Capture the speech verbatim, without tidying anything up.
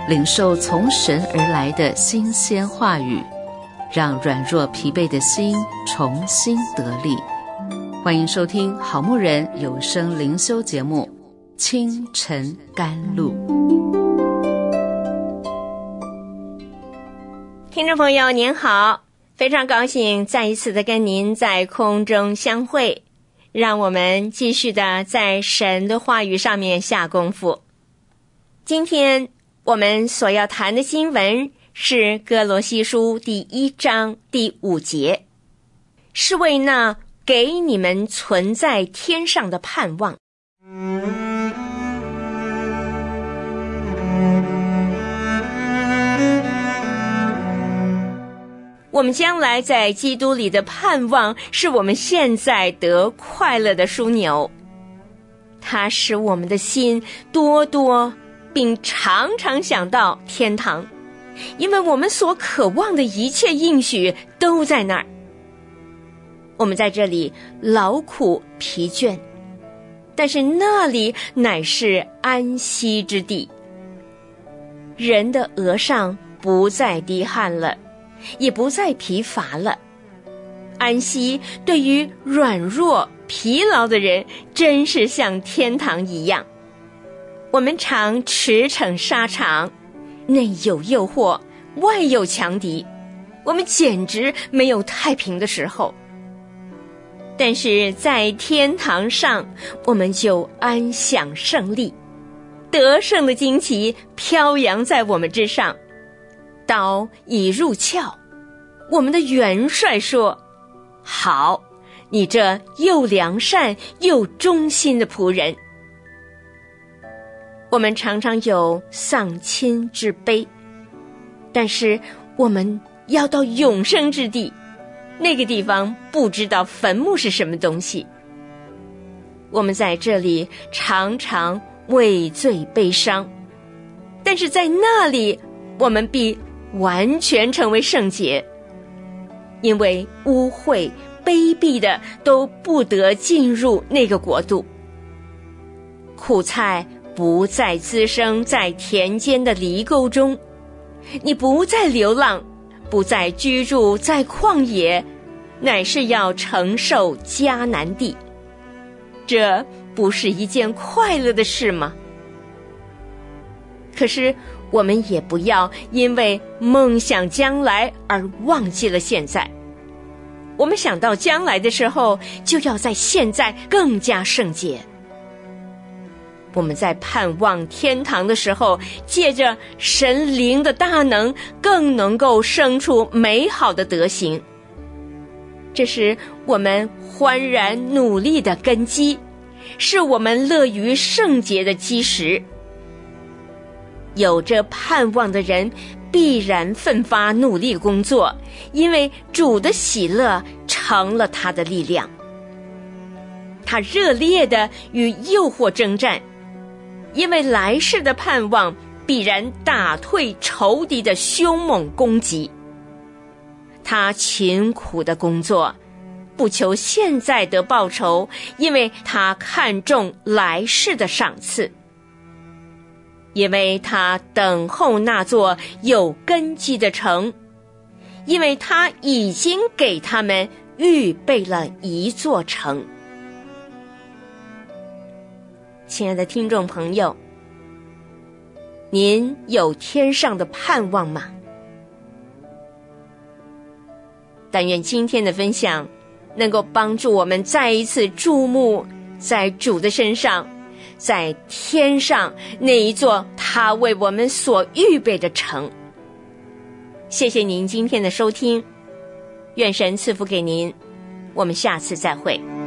领受从神而来的新鲜话语，让软弱疲惫的心重新得力。欢迎收听好牧人有声灵修节目《清晨甘露》。 听众朋友您好，非常高兴再一次的跟您在空中相会，让我们继续的在神的话语上面下功夫。今天我们所要谈的经文是哥罗西书第一章第五节，是为那给你们存在天上的盼望。我们将来在基督里的盼望，是我们现在得快乐的枢纽，它使我们的心多多并常常想到天堂，因为我们所渴望的一切应许都在那儿。我们在这里劳苦疲倦，但是那里乃是安息之地。人的额上不再滴汗了，也不再疲乏了。安息对于软弱疲劳的人，真是像天堂一样。我们常驰骋沙场，内有诱惑，外有强敌，我们简直没有太平的时候。但是在天堂上，我们就安享胜利，得胜的旌旗飘扬在我们之上，刀已入鞘。我们的元帅说：好，你这又良善又忠心的仆人。我们常常有丧亲之悲，但是我们要到永生之地，那个地方不知道坟墓是什么东西。我们在这里常常畏罪悲伤，但是在那里我们必完全成为圣洁，因为污秽卑鄙的都不得进入那个国度。苦菜不再滋生在田间的犁沟中，你不再流浪，不再居住在旷野，乃是要承受迦南地。这不是一件快乐的事吗？可是我们也不要因为梦想将来而忘记了现在。我们想到将来的时候，就要在现在更加圣洁。我们在盼望天堂的时候，借着神灵的大能，更能够生出美好的德行。这是我们欢然努力的根基，是我们乐于圣洁的基石。有着盼望的人必然奋发努力工作，因为主的喜乐成了他的力量。他热烈地与诱惑征战，因为来世的盼望必然打退仇敌的凶猛攻击。他勤苦的工作，不求现在得报酬，因为他看重来世的赏赐。因为他等候那座有根基的城，因为他已经给他们预备了一座城。亲爱的听众朋友，您有天上的盼望吗？但愿今天的分享能够帮助我们再一次注目在主的身上，在天上那一座他为我们所预备的城。谢谢您今天的收听，愿神赐福给您，我们下次再会。